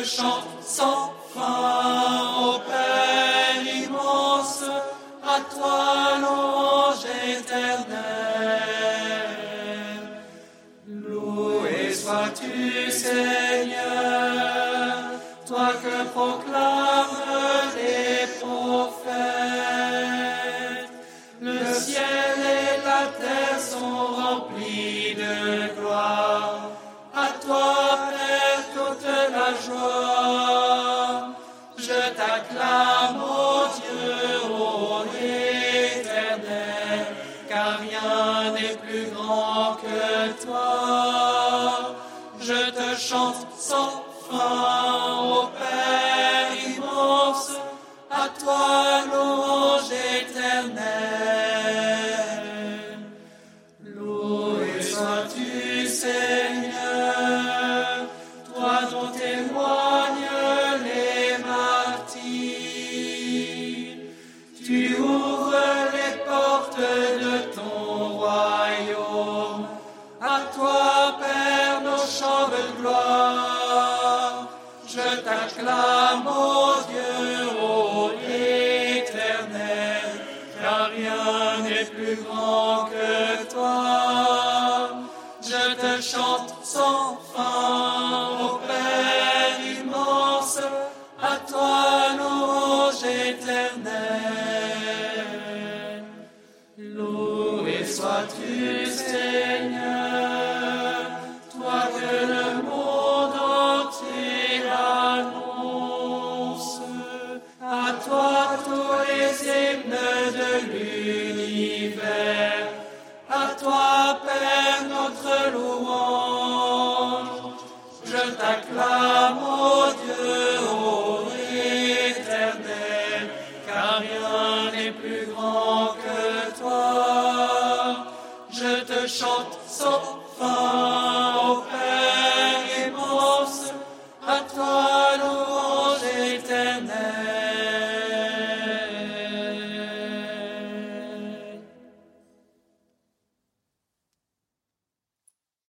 chante sans fin, ô Père immense, à toi louange éternelle. Loué sois-tu, Seigneur, toi que proclament les prophètes. Le ciel et la terre sont remplis de gloire. À toi, Père, toute la joie. Je t'acclame, ô Dieu, ô Éternel, car rien n'est plus grand que toi. Je te chante sans fin, ô Père immense, à toi louange éternelle. Loué sois-tu, Seigneur, toi dont témoignent les martyrs. Tu ouvres les portes de ton royaume. À toi, Père, nos chants de gloire. Je t'acclame, ô Dieu, ô Éternel, car rien n'est plus grand que toi. Je te chante sans fin, ô Père immense, à toi louange éternelle. Loué sois-tu, Seigneur, toi que le monde entier annonce. À toi tous les hymnes de l'univers. À toi, Père, notre louange. Je t'acclame, ô Dieu, ô Éternel, car rien n'est plus grand que toi. Je te chante sans